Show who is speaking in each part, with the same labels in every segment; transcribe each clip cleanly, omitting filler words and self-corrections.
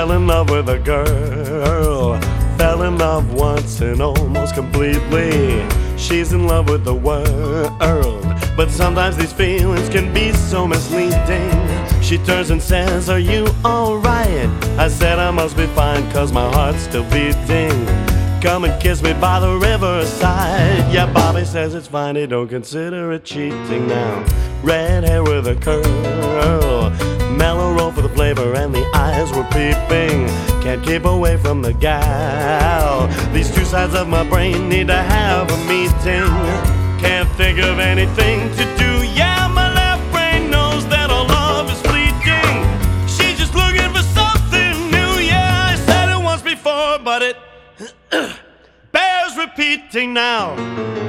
Speaker 1: Fell in love with a girl, fell in love once and almost completely. She's in love with the world, but sometimes these feelings can be so misleading. She turns and says, "Are you alright?" I said I must be fine, cause my heart's still beating. Come and kiss me by the riverside. Yeah, Bobby says it's fine, he don't consider it cheating now. Red hair with a curl, mellow roll for the flavor, and the eyes were peeping. Can't keep away from the gal. These two sides of my brain need to have a meeting. Can't think of anything to do. Yeah, my left brain knows that our love is fleeting. She's just looking for something new. Yeah, I said it once before, but it bears repeating now.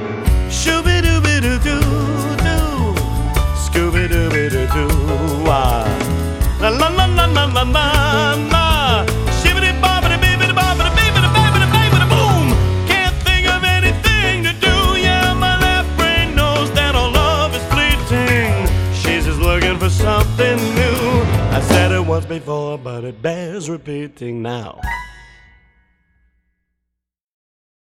Speaker 1: Shooby-dooby-doo-doo-doo, Scooby-dooby-doo-doo, ah. La la la la la la la la, shibbity-bobbity-bibbity-bobbity-bibbity-babbity-babbity-boom. Can't think of anything to do. Yeah, my left brain knows that our love is fleeting. She's just looking for something new. I said it once before, but it bears repeating now.